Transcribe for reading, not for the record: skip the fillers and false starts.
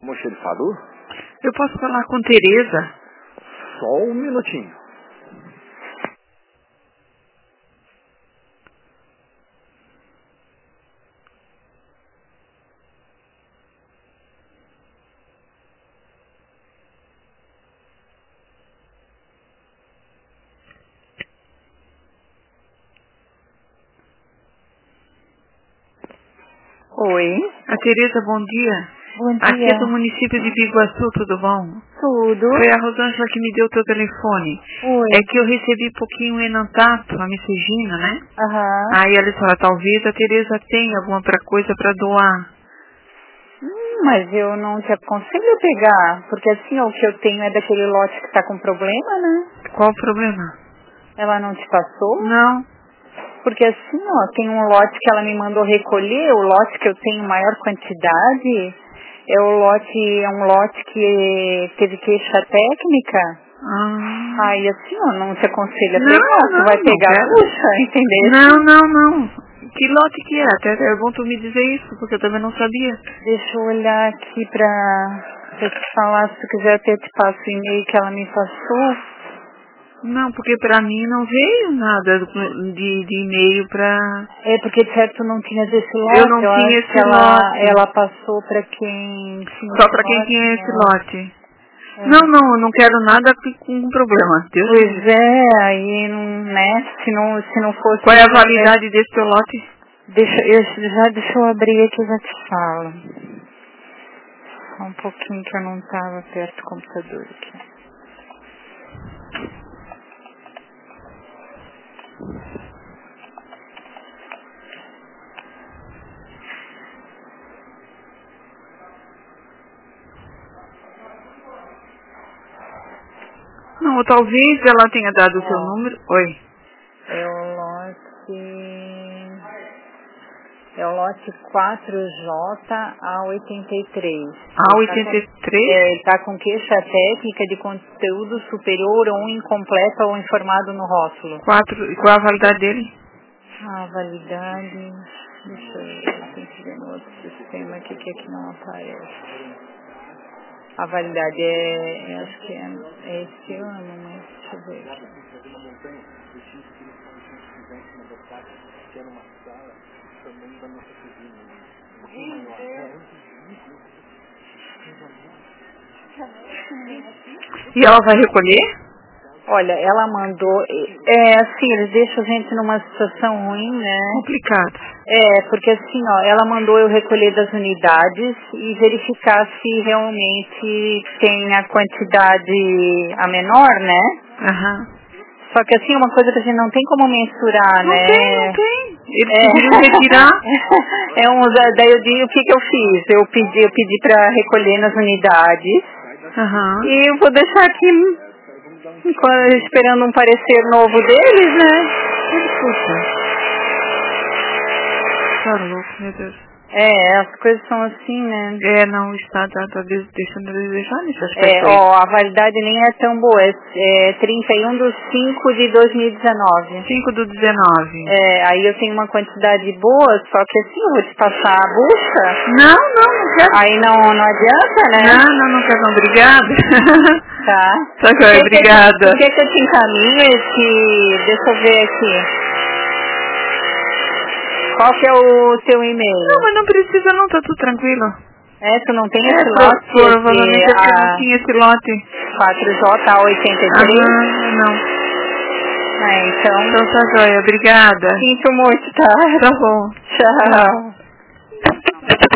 Almoxerifador? Eu posso falar com Tereza? Só um minutinho. Oi. A Tereza, bom dia. Bom dia. Aqui é do município de Biguaçu, tudo bom? Tudo. Foi a Rosângela que me deu o teu telefone. Oi. É que eu recebi pouquinho enantato, a micegina, né? Aham. Aí ela disse, talvez a Tereza tenha alguma outra coisa para doar. Mas eu não te aconselho a pegar, porque assim, o que eu tenho é daquele lote que tá com problema, né? Qual o problema? Ela não te passou? Não. Porque assim, tem um lote que ela me mandou recolher, o lote que eu tenho maior quantidade, é um lote que teve queixa técnica. Aí assim, não te aconselho a pegar, tu vai pegar, puxa, entendeu? Não. Que lote que é? Até é bom tu me dizer isso, porque eu também não sabia. Deixa eu olhar aqui pra te falar, se tu quiser até te passo o e-mail que ela me passou. Não, porque pra mim não veio nada de e-mail pra... É porque de certo não tinha esse lote. Eu não tinha esse lote. Ela passou pra quem tinha. Só pra quem tinha esse lote. É. Não, eu não quero nada com problema. Deus pois é, aí não, né? Se não fosse. Qual é a validade desse teu lote? Deixa eu abrir aqui e já te falo. Só um pouquinho que eu não tava perto do computador aqui. Não, ou talvez ela tenha dado o seu número. Oi. É o lote 4J A83. A83? Ele tá com queixa técnica de conteúdo superior ou incompleto ou informado no rótulo. Qual a validade dele? A validade... Deixa eu ver, eu tenho que ver no outro sistema aqui que aqui não aparece. A validade acho que é esse ano, mas deixa eu ver aqui. E ela vai recolher? Olha, ela mandou, assim, eles deixam a gente numa situação ruim, né? Complicado. Porque assim, ela mandou eu recolher das unidades e verificar se realmente tem a quantidade a menor, né? Aham. Só que assim, uma coisa que a gente não tem como mensurar, Não né? Não tem. Eles poderiam retirar. Daí o que eu fiz? Eu pedi para recolher nas unidades. Aham. E eu vou deixar aqui esperando um parecer novo deles, né? Puxa. Tá louco, meu Deus. As coisas são assim, né? Não, o Estado tá deixando a desejar nesse aspecto aí. A validade nem é tão boa, é 31/5/2019. 5/19. Aí eu tenho uma quantidade boa, só que assim, eu vou te passar a bucha. Não quero. Aí não adianta, né? Não quero não, obrigada. Tá. Tá joia, obrigada. O que eu te encaminho? Deixa eu ver aqui. Qual que é o teu e-mail? Não, mas não precisa não, tá tudo tranquilo. Tu não tem esse lote? Provavelmente é porque não tinha esse lote. 4J83? Não. Então tá joia, obrigada. Sinto muito, tá? Tá bom. Tchau.